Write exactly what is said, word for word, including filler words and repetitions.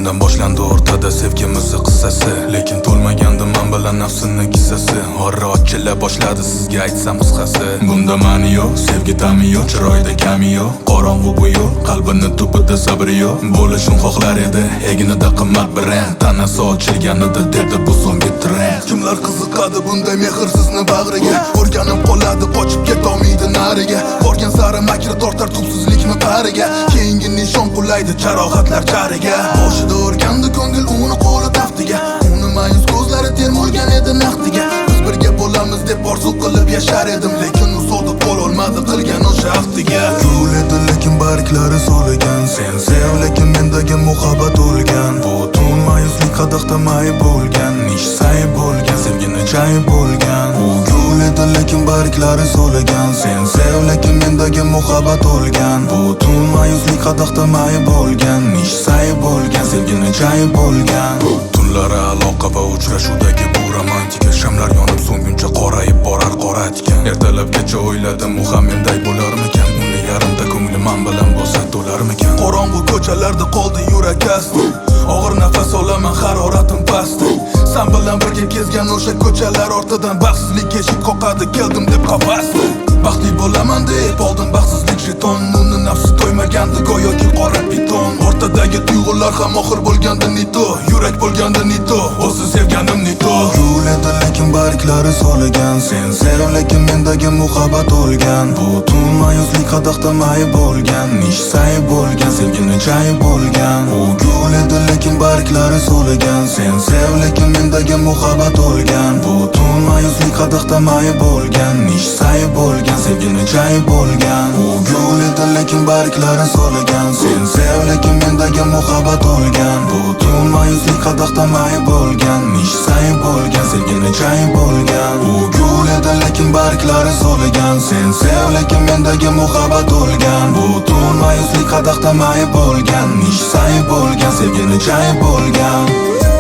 Sendan boshlandi o'rtada sevgimizni qissasi, lekin to'lmagandi men bilan nafsini kissasi. Orra ochila boshladi sizga aytsam qisqasi. Bunda ma'ni yo'q, sevgi ta'mi yo'q, chiroyda kami yo'q. Qorong'u bu yo'l, qalbini tubida sabri yo'q. Bo'lishim xohlar edi, egnida qimmat brend. Tanasi ochilganida dedi bu so'nggi trend. Kimlar qiziqadi bunday mehrsizni bag'riga? O'rganib qoladi, qochib ketolmaydi nariga. Borgan sari makri tortar tubsizlikni qariga. Keyingi nishon qulaydi jarohatlar jariga. Boshida o'rgandi ko'ngil uni qo'li taftiga. Uni ma'yus ko'zlari termulgan edi naqdiga. Biz birga bo'lamiz deb orzu qilib yashar edim, lekin u sodiq bo'lolmadi qilgan o'sha aftiga. Gul edi lekin barglari so'ligan. Sen sev lekin mendagi muhabbat o'lgan. Bu tun ma'yuslik qadoqda may bo'lgan. Nish say bo'lgan, sevgini chay bo'lgan. U gul edi lekin barglari so'ligan. Sen sev lekin mendagi muhabbat o'lgan. Bu tun ma'yuslik qadoqda may bo'lgan. Nish say bo'lgan, sevgini chay bo'lgan. Tunlari aloqa va uchrashuvdagi bu romantika. Shamlar yonib so'nguncha qorayib borar qora tikan. Ertalabgacha o'yladim u ham menday bo'larmikan. Uni yarimda ko'ngli men bilan bo'lsa to'larmikan. Qorong'u ko'chalarda qoldi yurak asti. Og'ir nafas olaman, haroratim pasti. Sen bilan birga kezgan o'sha ko'chalar ortidan baxtsizlik eshik qoqadi, keldim deb qafasdi. Baxtli bo'laman deb oldim baxtsizlik jeton. Uni nafsi to'ymagandi go'yoki qora beton. Ortadagi tuyg'ular ham oxir bo'lgandi nito. Yurak bo'lgandi nito, o'zi sevganim nito. Gul edi lekin barglari so'ligan. Sen sev lekin mendagi muhabbat o'lgan. Bu tun ma'yuslik qadoqda may bo'lgan. Nish say bo'lgan, sevgini chay bo'lgan. U gul edi lekin barglari so'ligan. Sen sev lekin mendagi muhabbat o'lgan. Bu tun ma'yuslik qadoqda may bo'lgan. Nish say bo'lgan, sevgini chay bo'lgan. U gul edi lekin barglari so'ligan. Sen sev lekin mendagi muhabbat o'lgan. Bu tun ma'yuslik qadoqda may bo'lgan. Nish say bo'lgan, sevgini chay bo'lgan. U gul edi lekin barglari so'ligan. Sen sev lekin mendagi muhabbat o'lgan. Bu tun ma'yuslik qadoqda may bo'lgan. Nish say bo'lgan, sevgini chay bo'lgan.